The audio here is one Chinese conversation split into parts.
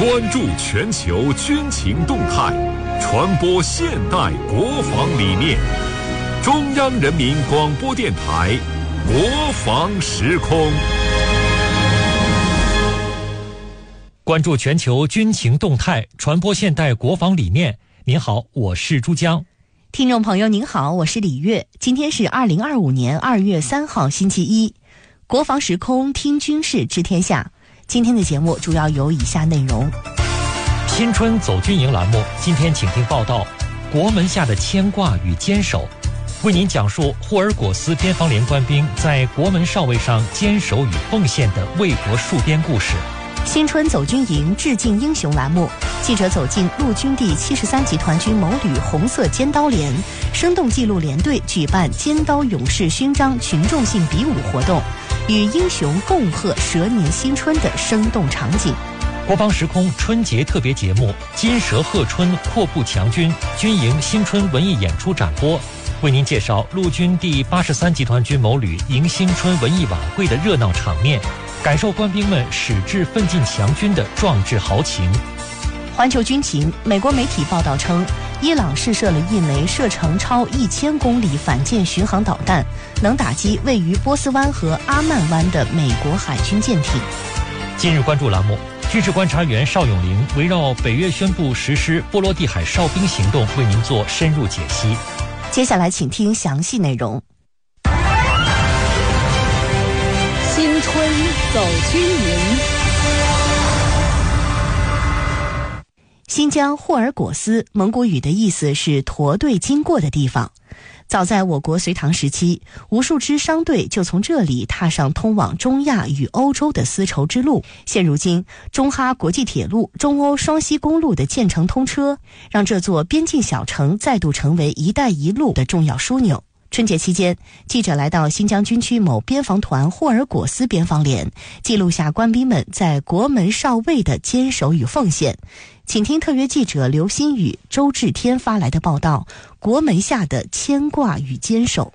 关注全球军情动态，传播现代国防理念。中央人民广播电台国防时空。 关注全球军情动态，传播现代国防理念。您好，我是珠江。 听众朋友您好，我是李月。今天是2025年2月3号星期一，国防时空听军事知天下。今天的节目主要有以下内容： 新春走军营栏目，今天请听报道：国门下的牵挂与坚守。为您讲述霍尔果斯边防连官兵在国门哨位上坚守与奉献的为国戍边故事。 新春走军营致敬英雄栏目，记者走进陆军第73集团军某旅红色尖刀连，生动记录连队举办尖刀勇士勋章群众性比武活动，与英雄共贺蛇年新春的生动场景。 国防时空春节特别节目金蛇贺春阔步强军军营新春文艺演出展播，为您介绍陆军第83集团军某旅迎新春文艺晚会的热闹场面，感受官兵们矢志奋进强军的壮志豪情。 环球军情，美国媒体报道称，伊朗试射了一枚射程超1000公里反舰巡航导弹，能打击位于波斯湾和阿曼湾的美国海军舰艇。 今日关注栏目，军事观察员邵永玲围绕北约宣布实施波罗的海哨兵行动，为您做深入解析。 接下来请听详细内容。 新春走军营。 新疆霍尔果斯，蒙古语的意思是驼队经过的地方。早在我国隋唐时期，无数支商队就从这里踏上通往中亚与欧洲的丝绸之路。现如今，中哈国际铁路、中欧双西公路的建成通车，让这座边境小城再度成为“一带一路”的重要枢纽。春节期间，记者来到新疆军区某边防团霍尔果斯边防连，记录下官兵们在国门哨位的坚守与奉献。请听特约记者刘新宇、周志天发来的报道：国门下的牵挂与坚守。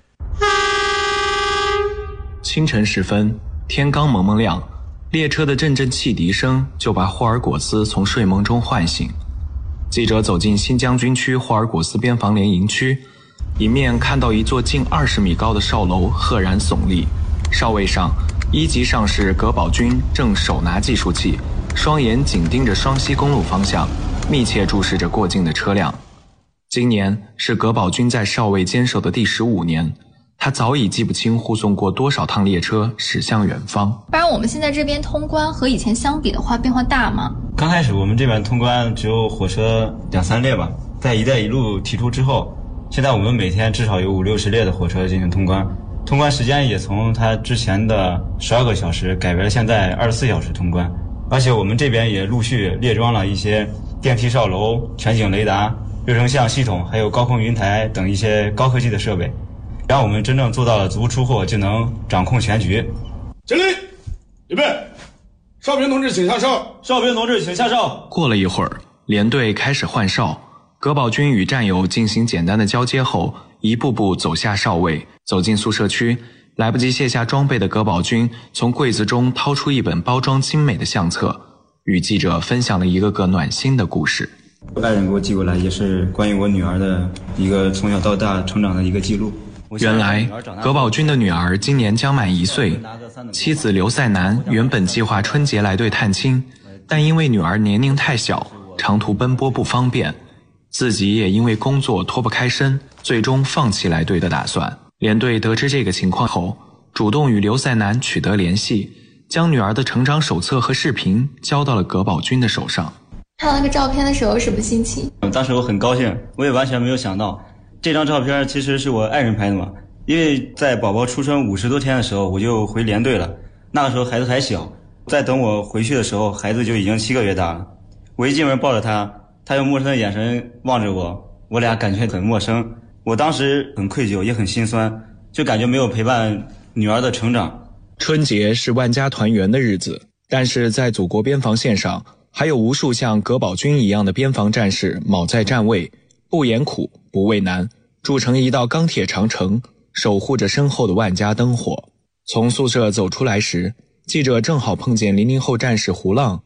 清晨时分，天刚蒙蒙亮，列车的阵阵汽笛声就把霍尔果斯从睡梦中唤醒。记者走进新疆军区霍尔果斯边防连营区，迎面看到一座近20米高的哨楼赫然耸立，哨位上1级上士葛宝军正手拿计数器，双眼紧盯着双西公路方向，密切注视着过境的车辆。今年是葛宝军在哨位坚守的第15年，他早已记不清护送过多少趟列车驶向远方。 不然我们现在这边通关和以前相比的话，变化大吗？ 刚开始我们这边通关只有火车2-3列吧，在一带一路提出之后，现在我们每天至少有50-60列的火车进行通关，通关时间也从它之前的12个小时改为了现在24小时通关。而且我们这边也陆续列装了一些电梯哨楼、全景雷达、热成像系统，还有高空云台等一些高科技的设备，让我们真正做到了足不出户就能掌控全局。 敬礼，预备，哨兵同志请下哨。 哨兵同志请下哨。 过了一会儿，连队开始换哨，葛宝军与战友进行简单的交接后，一步步走下哨位，走进宿舍区。来不及卸下装备的葛宝军从柜子中掏出一本包装精美的相册，与记者分享了一个个暖心的故事。 爱人给我寄过来，也是关于我女儿的一个从小到大成长的一个记录。 原来葛宝军的女儿今年将满1岁，妻子刘赛南原本计划春节来队探亲，但因为女儿年龄太小，长途奔波不方便，自己也因为工作脱不开身，最终放弃来队的打算。连队得知这个情况后，主动与刘赛南取得联系，将女儿的成长手册和视频交到了葛宝军的手上。 看那个照片的时候什么心情？ 当时我很高兴，我也完全没有想到这张照片其实是我爱人拍的嘛。因为在宝宝出生50多天的时候我就回连队了，那个时候孩子还小，在等我回去的时候孩子就已经7个月大了。我一进门抱着他，他用陌生的眼神望着我，我俩感觉很陌生。我当时很愧疚也很心酸，就感觉没有陪伴女儿的成长。 春节是万家团圆的日子，但是在祖国边防线上，还有无数像葛宝军一样的边防战士卯在站位，不言苦不畏难，筑成一道钢铁长城，守护着身后的万家灯火。从宿舍走出来时，记者正好碰见00后战士胡浪，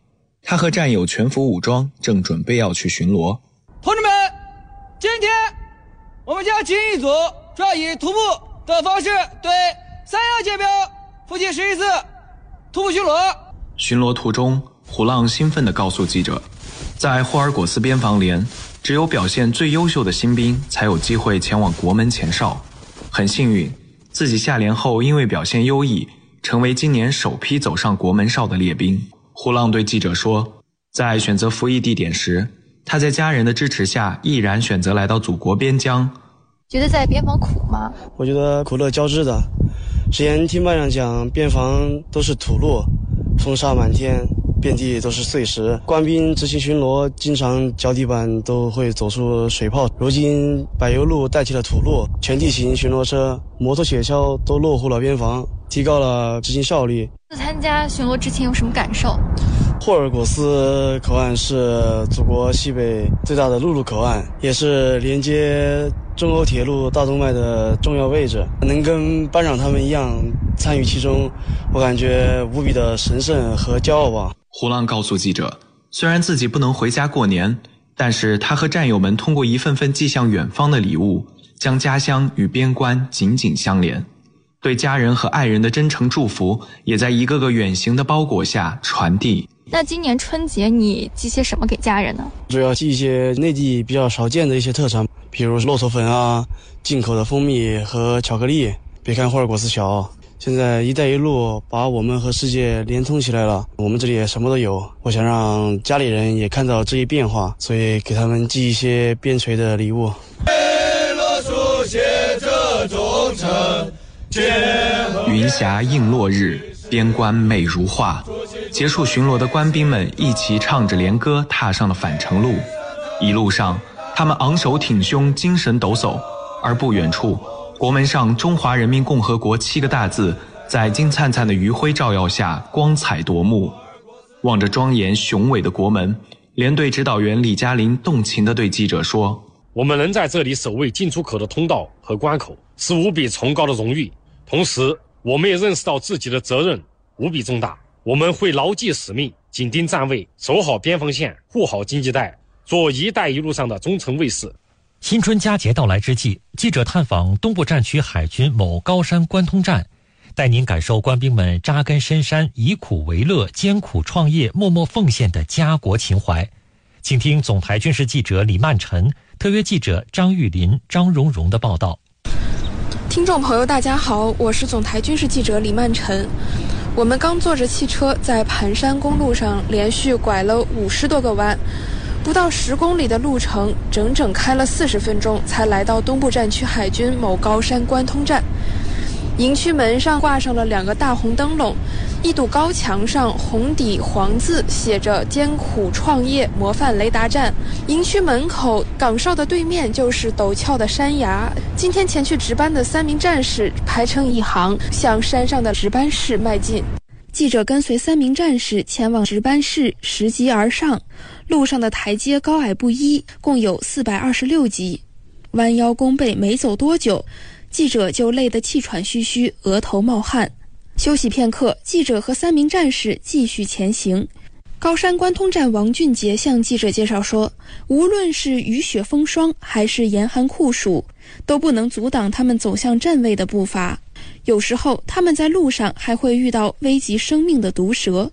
他和战友全副武装，正准备要去巡逻。 同志们，今天我们将进一组主要以徒步的方式对三阳界标附近11次徒步巡逻。 巡逻途中，虎浪兴奋地告诉记者，在霍尔果斯边防连，只有表现最优秀的新兵才有机会前往国门前哨。很幸运，自己下连后因为表现优异，成为今年首批走上国门哨的列兵。虎浪对记者说，在选择服役地点时，他在家人的支持下毅然选择来到祖国边疆。 觉得在边防苦吗？ 我觉得苦乐交织的。之前听班长讲，边防都是土路，风沙满天，遍地都是碎石，官兵执行巡逻经常脚底板都会走出水泡。如今柏油路代替了土路，全地形巡逻车、摩托雪橇都落户了边防，提高了执行效率。 参加巡逻之前有什么感受？ 霍尔果斯口岸是祖国西北最大的陆路口岸，也是连接中欧铁路大动脉的重要位置。能跟班长他们一样参与其中，我感觉无比的神圣和骄傲吧。 胡浪告诉记者，虽然自己不能回家过年，但是他和战友们通过一份份寄向远方的礼物，将家乡与边关紧紧相连。对家人和爱人的真诚祝福也在一个个远行的包裹下传递。 那今年春节你寄些什么给家人呢？ 主要寄一些内地比较少见的一些特产，比如骆驼粉啊，进口的蜂蜜和巧克力。别看霍尔果斯小，现在一带一路把我们和世界连通起来了，我们这里也什么都有。我想让家里人也看到这一变化，所以给他们寄一些边陲的礼物。 为了书写这忠诚， 云霞映落日，边关美如画。结束巡逻的官兵们一齐唱着连歌踏上了返程路。一路上他们昂首挺胸，精神抖擞。而不远处，国门上中华人民共和国7个大字在金灿灿的余晖照耀下光彩夺目。望着庄严雄伟的国门，连队指导员李嘉林动情地对记者说， 我们能在这里守卫进出口的通道和关口，是无比崇高的荣誉。同时我们也认识到自己的责任无比重大，我们会牢记使命，紧盯站位，守好边防线，护好经济带，做一带一路上的忠诚卫士。 新春佳节到来之际，记者探访东部战区海军某高山关通站，带您感受官兵们扎根深山、以苦为乐、艰苦创业、默默奉献的家国情怀。请听总台军事记者李曼晨、特约记者张玉林、张荣荣的报道。 听众朋友大家好，我是总台军事记者李曼晨。我们刚坐着汽车在盘山公路上连续拐了50多个弯，不到10公里的路程，整整开了40分钟才来到东部战区海军某高山关通站。营区门上挂上了2个大红灯笼，一堵高墙上红底黄字写着艰苦创业模范雷达站。营区门口岗哨的对面就是陡峭的山崖。今天前去值班的3名战士排成一行，向山上的值班室迈进。记者跟随3名战士前往值班室，拾级而上。路上的台阶高矮不一，共有426级。弯腰弓背没走多久，记者就累得气喘吁吁，额头冒汗。休息片刻，记者和3名战士继续前行。高山关通站王俊杰向记者介绍说，无论是雨雪风霜还是严寒酷暑，都不能阻挡他们走向站位的步伐。有时候他们在路上还会遇到危及生命的毒蛇。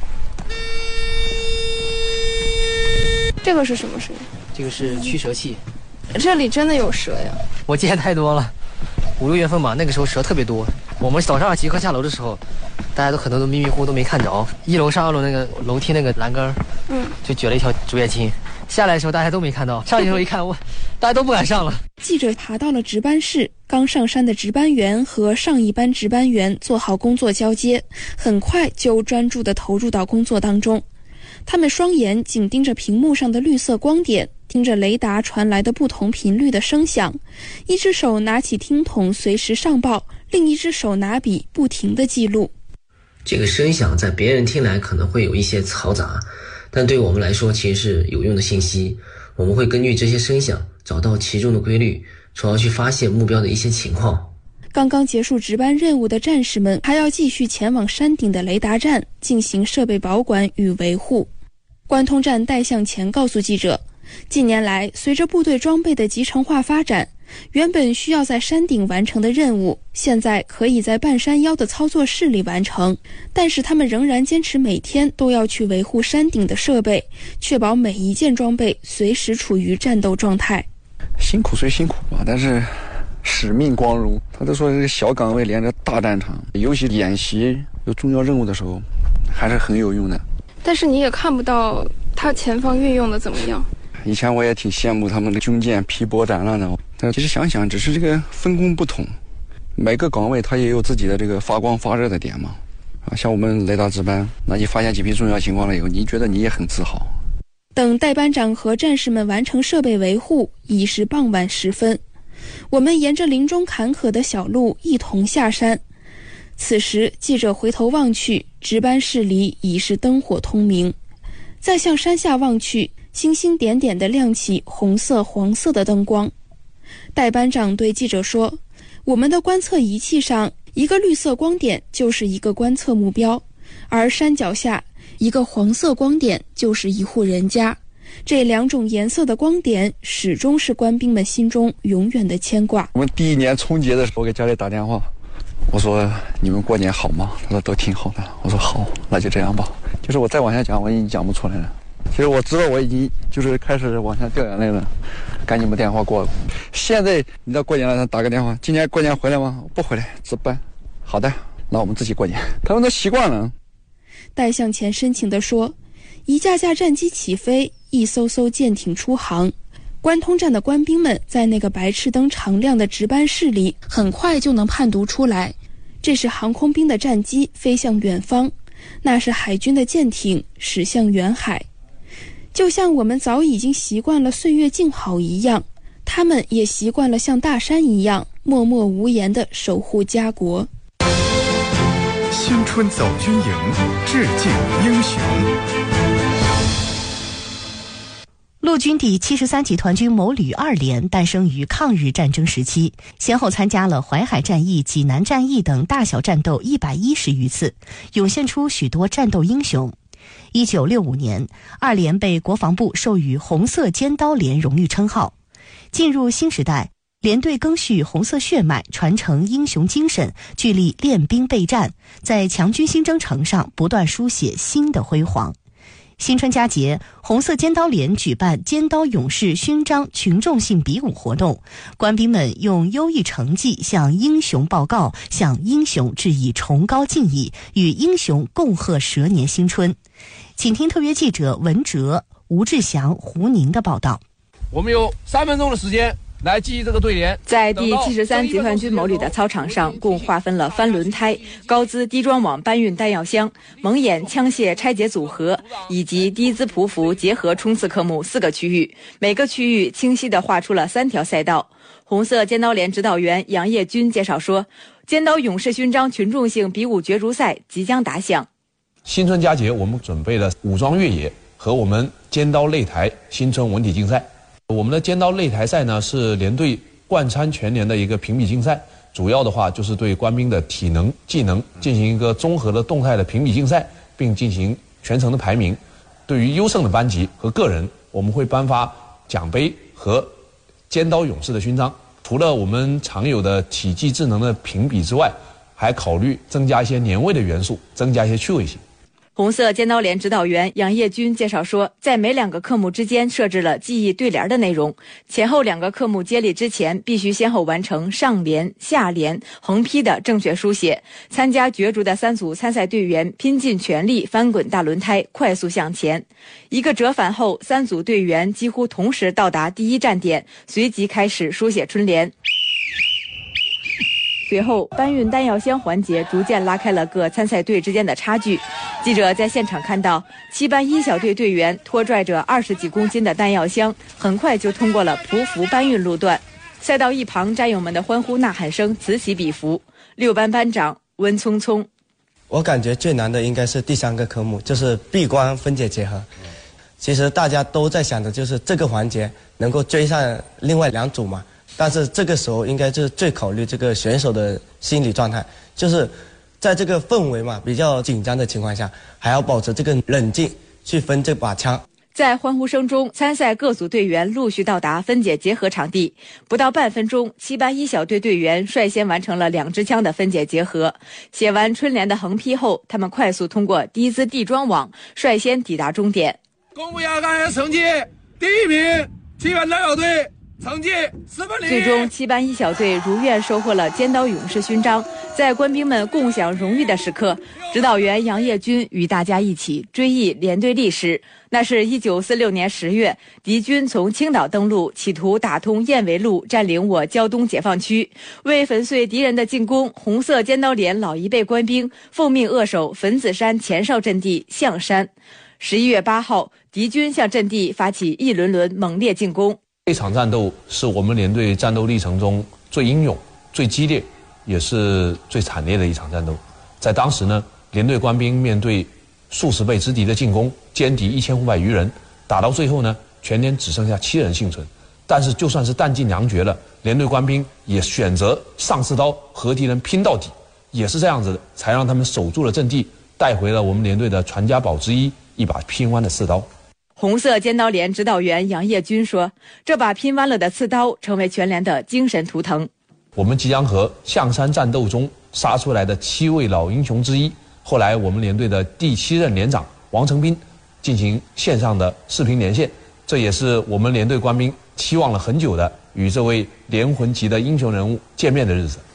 这个是什么蛇？ 这个是驱蛇器。 这里真的有蛇呀？ 我见太多了，5、6月份吧，那个时候蛇特别多。我们早上集合下楼的时候，大家都可能都迷迷糊糊都没看着。1楼上2楼那个楼梯那个栏杆，就撅了一条竹叶青。下来的时候大家都没看到，上去的时候一看，大家都不敢上了。 记者爬到了值班室，刚上山的值班员和上一班值班员做好工作交接，很快就专注地投入到工作当中。他们双眼紧盯着屏幕上的绿色光点，听着雷达传来的不同频率的声响，一只手拿起听筒随时上报，另一只手拿笔不停地记录。 这个声响在别人听来可能会有一些嘈杂，但对我们来说其实是有用的信息。我们会根据这些声响找到其中的规律，从而去发现目标的一些情况。 刚刚结束值班任务的战士们还要继续前往山顶的雷达站进行设备保管与维护。 关通站戴向前告诉记者，近年来随着部队装备的集成化发展，原本需要在山顶完成的任务，现在可以在半山腰的操作室里完成。但是他们仍然坚持每天都要去维护山顶的设备，确保每一件装备随时处于战斗状态。 辛苦虽辛苦吧，但是使命光荣。他都说这个小岗位连着大战场，尤其演习有重要任务的时候，还是很有用的。 但是你也看不到他前方运用的怎么样。 以前我也挺羡慕他们的军舰劈波斩浪的，但其实想想，只是这个分工不同，每个岗位它也有自己的这个发光发热的点嘛。像我们雷达值班，那你发现几批重要情况了以后，你觉得你也很自豪。 等代班长和战士们完成设备维护，已是傍晚时分。我们沿着林中坎坷的小路一同下山。此时记者回头望去，值班室里已是灯火通明。再向山下望去，星星点点地亮起红色黄色的灯光。代班长对记者说，我们的观测仪器上一个绿色光点就是一个观测目标，而山脚下一个黄色光点就是一户人家。这两种颜色的光点始终是官兵们心中永远的牵挂。 我们第一年春节的时候，我给家里打电话，我说你们过年好吗？他说都挺好的。我说好，那就这样吧。就是我再往下讲，我已经讲不出来了。其实我知道我已经就是开始往下掉眼泪了，赶紧把电话过了。现在你到过年了，他打个电话，今年过年回来吗？不回来，值班。好的，那我们自己过年。他们都习惯了。 戴向前深情地说，一架架战机起飞，一艘艘舰艇出航。关通站的官兵们在那个白炽灯常亮的值班室里，很快就能判读出来，这是航空兵的战机飞向远方，那是海军的舰艇驶向远海。就像我们早已经习惯了岁月静好一样，他们也习惯了像大山一样默默无言地守护家国。 新春走军营，致敬英雄。 陆军第73集团军某旅2连诞生于抗日战争时期，先后参加了淮海战役、济南战役等大小战斗110余次，涌现出许多战斗英雄。1965年，2连被国防部授予红色尖刀连荣誉称号。进入新时代，连队赓续红色血脉，传承英雄精神，聚力练兵备战，在强军新征程上不断书写新的辉煌。新春佳节，红色尖刀连举办尖刀勇士勋章群众性比武活动，官兵们用优异成绩向英雄报告，向英雄致以崇高敬意，与英雄共贺蛇年新春。请听特约记者文哲、吴志祥、胡宁的报道。 我们有3分钟的时间来记忆这个对联。 在第73集团军某旅的操场上，共划分了翻轮胎、高姿低装网搬运弹药箱、蒙眼枪械拆解组合以及低姿匍匐结合冲刺科目4个区域，每个区域清晰地画出了3条赛道。红色尖刀连指导员杨业军介绍说，尖刀勇士勋章群众性比武角逐赛即将打响。 新春佳节，我们准备了武装越野和我们尖刀擂台新春文体竞赛。我们的尖刀擂台赛呢，是连队贯穿全年的一个评比竞赛，主要的话就是对官兵的体能、技能进行一个综合的动态的评比竞赛，并进行全程的排名。对于优胜的班级和个人，我们会颁发奖杯和尖刀勇士的勋章。除了我们常有的体技智能的评比之外，还考虑增加一些年味的元素，增加一些趣味性。 红色尖刀连指导员杨业军介绍说，在每2个科目之间设置了记忆对联的内容，前后2个科目接力之前必须先后完成上联、下联、横批的正确书写。参加角逐的3组参赛队员拼尽全力翻滚大轮胎，快速向前。一个折返后，3组队员几乎同时到达第1站点，随即开始书写春联。随后搬运弹药箱环节逐渐拉开了各参赛队之间的差距。记者在现场看到7班1小队队员拖拽着20几公斤的弹药箱，很快就通过了匍匐搬运路段。赛道一旁战友们的欢呼呐喊声此起彼伏。6班班长温聪聪， 我感觉最难的应该是第3个科目，就是闭关分解结合。其实大家都在想的就是这个环节能够追上另外2组嘛，但是这个时候应该是最考虑这个选手的心理状态，就是在这个氛围嘛比较紧张的情况下，还要保持这个冷静去分这把枪。 在欢呼声中，参赛各组队员陆续到达分解结合场地。不到半分钟，7班一小队队员率先完成了2支枪的分解结合。写完春联的横批后，他们快速通过低姿地桩网，率先抵达终点。 公布亚干成绩，第1名7班大小队，成绩4分0。 最终，7班一小队如愿收获了尖刀勇士勋章。在官兵们共享荣誉的时刻，指导员杨业军与大家一起追忆连队历史。那是1946年10月，敌军从青岛登陆，企图打通燕围路，占领我胶东解放区。为粉碎敌人的进攻，红色尖刀连老一辈官兵奉命扼守粉子山前哨阵地象山。11月8号，敌军向阵地发起一轮轮猛烈进攻。 这场战斗是我们连队战斗历程中最英勇、最激烈，也是最惨烈的一场战斗。在当时呢，连队官兵面对数十倍之敌的进攻，歼敌1500余人，打到最后呢，全连只剩下7人幸存。但是就算是弹尽粮绝了，连队官兵也选择上刺刀和敌人拼到底，也是这样子的，才让他们守住了阵地，带回了我们连队的传家宝之一，一把拼弯的刺刀。 红色尖刀连指导员杨业军说，这把拼弯了的刺刀成为全连的精神图腾。 我们即将和象山战斗中杀出来的7位老英雄之一，后来我们连队的第7任连长王成斌进行线上的视频连线，这也是我们连队官兵期望了很久的与这位连魂级的英雄人物见面的日子。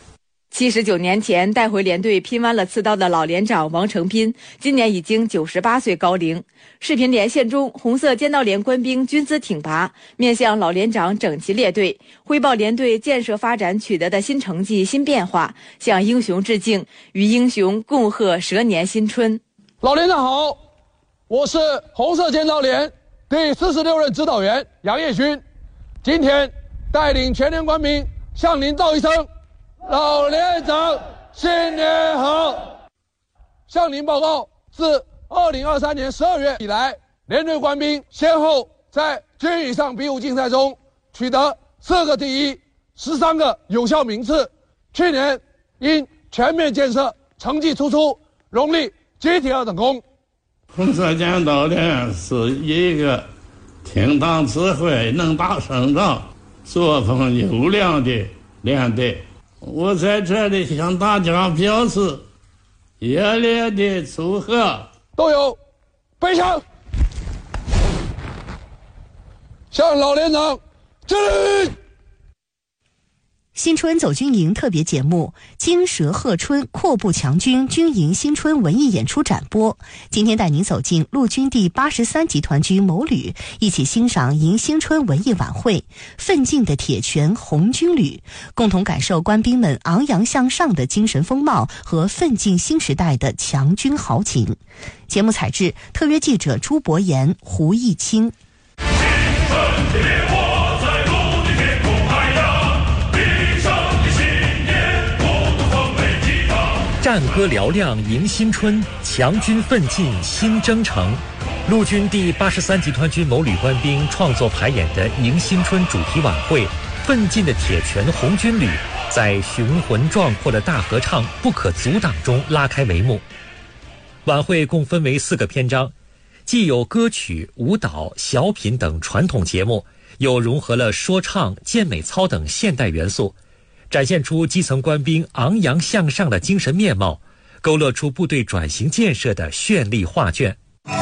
79年前带回连队拼弯了刺刀的老连长王成斌，今年已经98岁高龄。视频连线中，红色尖刀连官兵军姿挺拔，面向老连长整齐列队，汇报连队建设发展取得的新成绩、新变化，向英雄致敬，与英雄共贺蛇年新春。 老连长好，我是红色尖刀连第46任指导员杨业军，今天带领全连官兵向您道一声老连长新年好。向您报告，自2023年12月以来，连队官兵先后在军以上比武竞赛中取得4个第一，13个有效名次。去年因全面建设成绩突出，荣立集体2等功。 红色尖刀连是一个听党指挥、能打胜仗、作风优良的连队。我在这里向大家表示热烈的祝贺。 都有背枪，向老连长致礼。 新春走军营特别节目《金蛇贺春阔步强军军营新春文艺演出展播》，今天带您走进陆军第83集团军某旅，一起欣赏迎新春文艺晚会，奋进的铁拳红军旅，共同感受官兵们昂扬向上的精神风貌和奋进新时代的强军豪情。节目采制特约记者朱博言、胡义清。 战歌嘹亮迎新春，强军奋进新征程。陆军第83集团军某旅官兵创作排演的迎新春主题晚会《奋进的铁拳红军旅》在雄浑壮阔的大合唱《不可阻挡》中拉开帷幕。晚会共分为4个篇章，既有歌曲、舞蹈、小品等传统节目，又融合了说唱、健美操等现代元素，展现出基层官兵昂扬向上的精神面貌，勾勒出部队转型建设的绚丽画卷。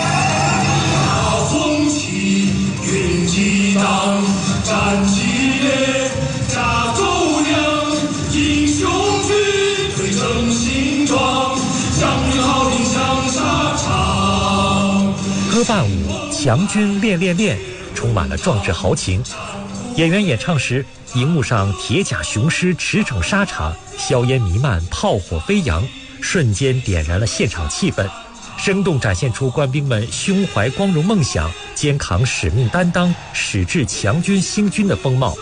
红旗云激荡，战旗列，架忠良，英雄军队正新装，向军号令向沙场。 歌伴舞，强军练练练，充满了壮志豪情。演员演唱时，荧幕上铁甲雄狮驰骋沙场，硝烟弥漫，炮火飞扬，瞬间点燃了现场气氛，生动展现出官兵们胸怀光荣梦想、肩扛使命担当、矢志强军兴军的风貌。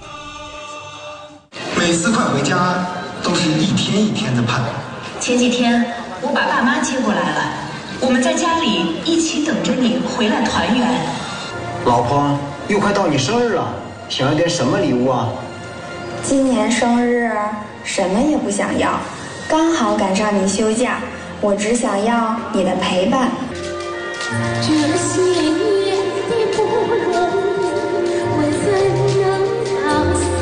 每次快回家都是一天一天的盼。 前几天我把爸妈接过来了，我们在家里一起等着你回来团圆。 老婆，又快到你生日了，想要点什么礼物啊？ 今年生日什么也不想要，刚好赶上你休假，我只想要你的陪伴。 这些年的不容易，我怎能告诉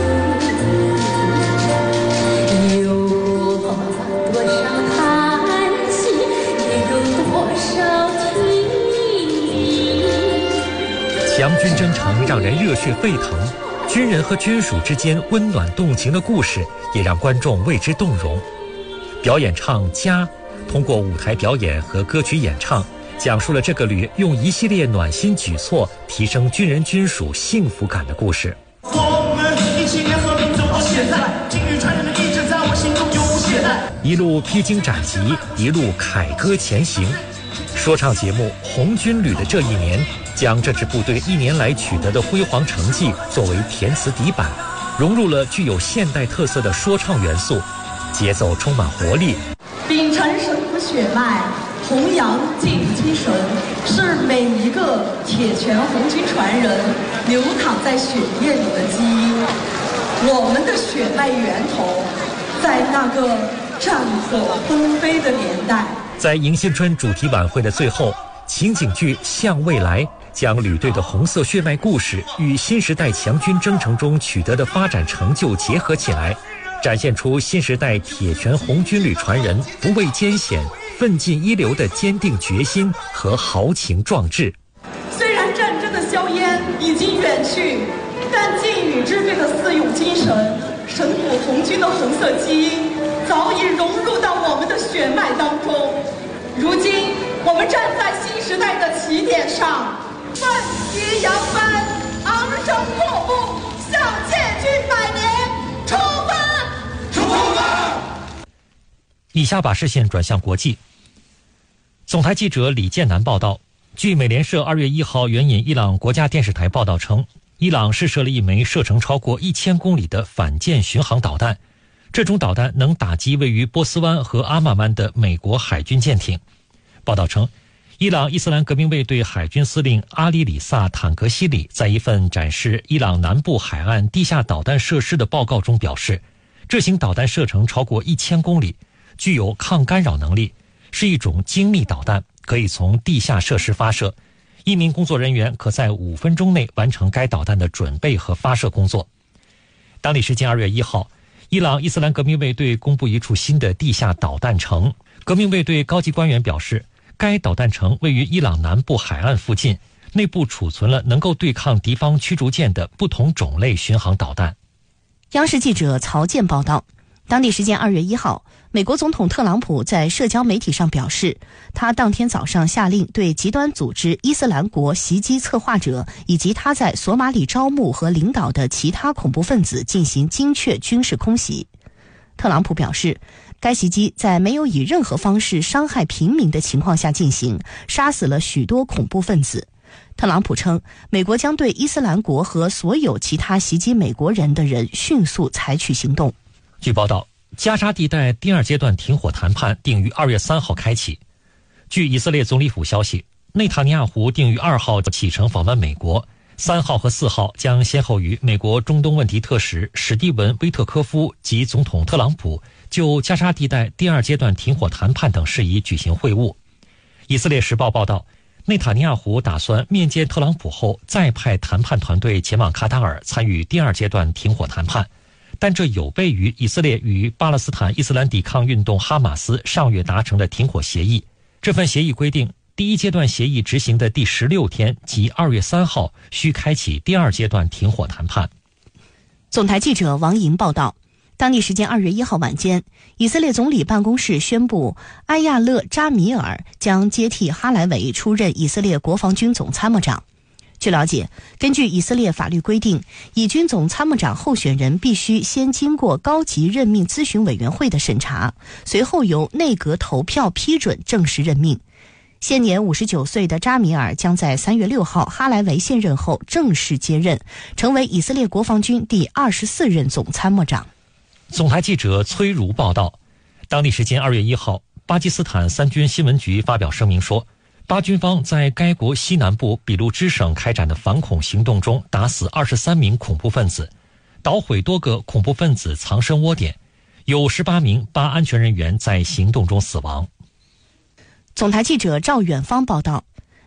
你？有过多少叹息，也有多少体力。 强军征程让人热血沸腾，军人和军属之间温暖动情的故事也让观众为之动容。表演唱《家》通过舞台表演和歌曲演唱，讲述了这个旅用一系列暖心举措提升军人军属幸福感的故事。 我们一起联合并走到现在，金玉传人的意志在我心中永不懈怠。 一路披荆斩棘，一路凯歌前行。说唱节目《红军旅》的这一年，将这支部队一年来取得的辉煌成绩作为填词底板，融入了具有现代特色的说唱元素，节奏充满活力。 秉承神府血脉，弘扬进步精神，是每一个铁拳红军传人流淌在血液里的基因。我们的血脉源头，在那个战火纷飞的年代。 在迎新春主题晚会的最后，情景剧《向未来》将旅队的红色血脉故事与新时代强军征程中取得的发展成就结合起来，展现出新时代铁拳红军旅传人不畏艰险、奋进一流的坚定决心和豪情壮志。 虽然战争的硝烟已经远去，但劲旅之辈的骁勇精神、神府红军的红色基因，早已融入到我们的血脉当中。如今，我们站在新时代的起点上，奋起扬帆，昂首阔步，向建军100年出发！出发！ 以下把视线转向国际。总台记者李建南报道，据美联社2月1号援引伊朗国家电视台报道称，伊朗试射了一枚射程超过1000公里的反舰巡航导弹，这种导弹能打击位于波斯湾和阿曼湾的美国海军舰艇。报道称，伊朗伊斯兰革命卫队海军司令阿里里萨坦格西里在一份展示伊朗南部海岸地下导弹设施的报告中表示，这型导弹射程超过1000公里，具有抗干扰能力，是一种精密导弹，可以从地下设施发射。一名工作人员可在5分钟内完成该导弹的准备和发射工作。当地时间2月1号，伊朗伊斯兰革命卫队公布一处新的地下导弹城。革命卫队高级官员表示，该导弹城位于伊朗南部海岸附近，内部储存了能够对抗敌方驱逐舰的不同种类巡航导弹。 央视记者曹健报道，当地时间2月1号，美国总统特朗普在社交媒体上表示，他当天早上下令对极端组织伊斯兰国袭击策划者以及他在索马里招募和领导的其他恐怖分子进行精确军事空袭。特朗普表示，该袭击在没有以任何方式伤害平民的情况下进行，杀死了许多恐怖分子。特朗普称，美国将对伊斯兰国和所有其他袭击美国人的人迅速采取行动。 据报道，加沙地带第2阶段停火谈判定于2月3号开启。据以色列总理府消息，内塔尼亚胡定于2号启程访问美国，3号和4号将先后与美国中东问题特使史蒂文·威特科夫及总统特朗普就加沙地带第2阶段停火谈判等事宜举行会晤。以色列时报报道，内塔尼亚胡打算面见特朗普后，再派谈判团队前往卡塔尔参与第2阶段停火谈判，但这有悖于以色列与巴勒斯坦伊斯兰抵抗运动哈马斯上月达成的停火协议。这份协议规定，第1阶段协议执行的第16天，即2月3号，需开启第2阶段停火谈判。 总台记者王莹报道，当地时间2月1号晚间，以色列总理办公室宣布，埃亚勒·扎米尔将接替哈莱维出任以色列国防军总参谋长。据了解，根据以色列法律规定，以军总参谋长候选人必须先经过高级任命咨询委员会的审查，随后由内阁投票批准正式任命。现年59岁的扎米尔将在3月6号哈莱维卸任后正式接任，成为以色列国防军第24任总参谋长。 总台记者崔如报道，当地时间2月1号，巴基斯坦三军新闻局发表声明说，巴军方在该国西南部俾路支省开展的反恐行动中打死23名恐怖分子，捣毁多个恐怖分子藏身窝点，有18名巴安全人员在行动中死亡。 总台记者赵远芳报道，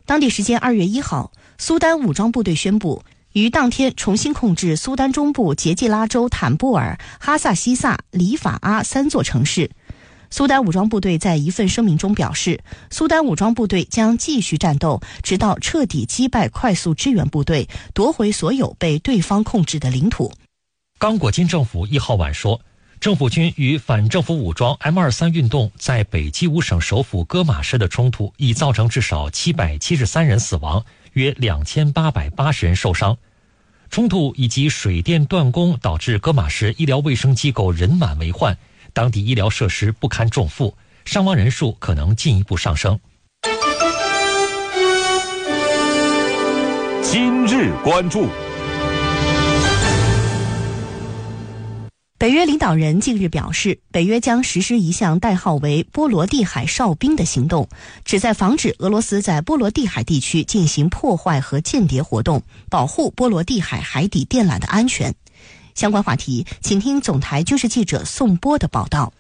当地时间2月1号，苏丹武装部队宣布，于当天重新控制苏丹中部杰季拉州坦布尔、哈萨西萨、里法阿3座城市。苏丹武装部队在一份声明中表示，苏丹武装部队将继续战斗，直到彻底击败快速支援部队，夺回所有被对方控制的领土。 刚果金政府1号晚说，政府军与反政府武装 M23 运动在北基乌省首府戈马市的冲突已造成至少773人死亡，约2880人受伤。冲突以及水电断供导致戈马市医疗卫生机构人满为患，当地医疗设施不堪重负，伤亡人数可能进一步上升。 今日关注。 北约领导人近日表示，北约将实施一项代号为波罗的海哨兵的行动，旨在防止俄罗斯在波罗的海地区进行破坏和间谍活动，保护波罗的海海底电缆的安全。相关话题，请听总台军事记者宋波的报道。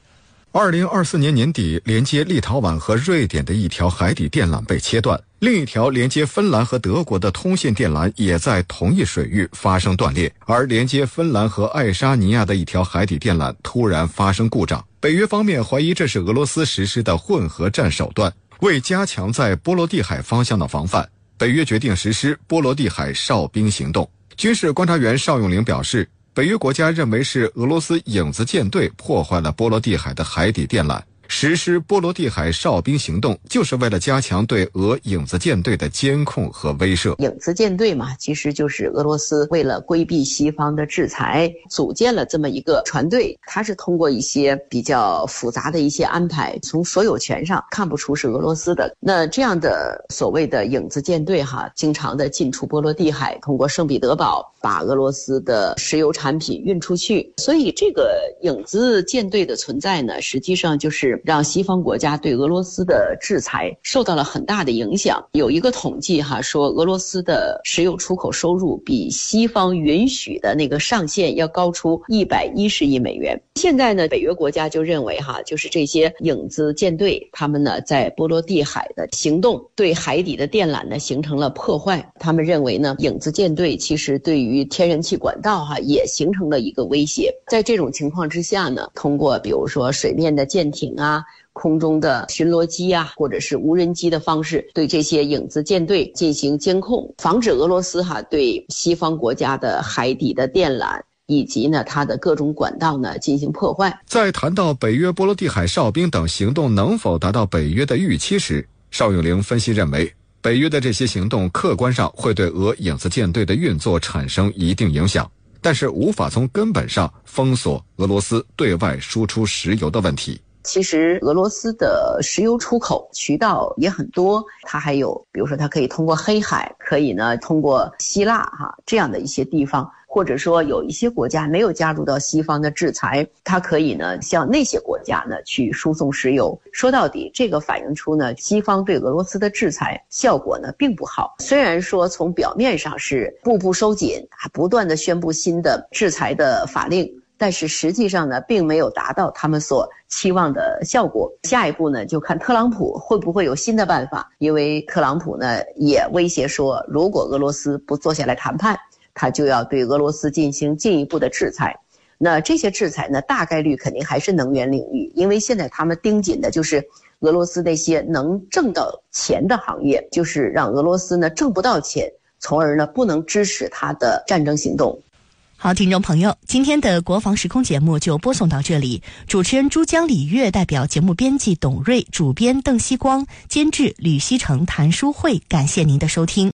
2024年年底，连接立陶宛和瑞典的一条海底电缆被切断，另一条连接芬兰和德国的通信电缆也在同一水域发生断裂，而连接芬兰和爱沙尼亚的一条海底电缆突然发生故障。北约方面怀疑这是俄罗斯实施的混合战手段。为加强在波罗的海方向的防范，北约决定实施波罗的海哨兵行动。军事观察员邵永龄表示，北约国家认为是俄罗斯影子舰队破坏了波罗的海的海底电缆，实施波罗的海哨兵行动就是为了加强对俄影子舰队的监控和威慑。 影子舰队嘛，其实就是俄罗斯为了规避西方的制裁，组建了这么一个船队。它是通过一些比较复杂的一些安排，从所有权上看不出是俄罗斯的。那这样的所谓的影子舰队经常的进出波罗的海，通过圣彼得堡把俄罗斯的石油产品运出去。所以这个影子舰队的存在呢，实际上就是让西方国家对俄罗斯的制裁受到了很大的影响。有一个统计说俄罗斯的石油出口收入比西方允许的那个上限要高出110亿美元。现在呢，北约国家就认为就是这些影子舰队他们呢在波罗的海的行动对海底的电缆呢形成了破坏。他们认为呢，影子舰队其实对于天然气管道也形成了一个威胁。在这种情况之下呢，通过比如说水面的舰艇空中的巡逻机或者是无人机的方式，对这些影子舰队进行监控，防止俄罗斯对西方国家的海底的电缆以及呢它的各种管道呢进行破坏。 在谈到北约波罗的海哨兵等行动能否达到北约的预期时，邵永龄分析认为，北约的这些行动客观上会对俄影子舰队的运作产生一定影响，但是无法从根本上封锁俄罗斯对外输出石油的问题。 其实俄罗斯的石油出口渠道也很多，它还有比如说它可以通过黑海，可以呢通过希腊这样的一些地方，或者说有一些国家没有加入到西方的制裁，它可以呢向那些国家呢去输送石油。说到底，这个反映出呢西方对俄罗斯的制裁效果呢并不好。虽然说从表面上是步步收紧，不断的宣布新的制裁的法令，但是实际上呢并没有达到他们所期望的效果。下一步呢就看特朗普会不会有新的办法，因为特朗普呢也威胁说，如果俄罗斯不坐下来谈判，他就要对俄罗斯进行进一步的制裁。那这些制裁呢大概率肯定还是能源领域，因为现在他们盯紧的就是俄罗斯那些能挣到钱的行业，就是让俄罗斯呢挣不到钱，从而呢不能支持他的战争行动。 好，听众朋友，今天的国防时空节目就播送到这里。主持人珠江李月代表节目编辑董瑞，主编邓希光，监制吕希成、谭淑慧，感谢您的收听。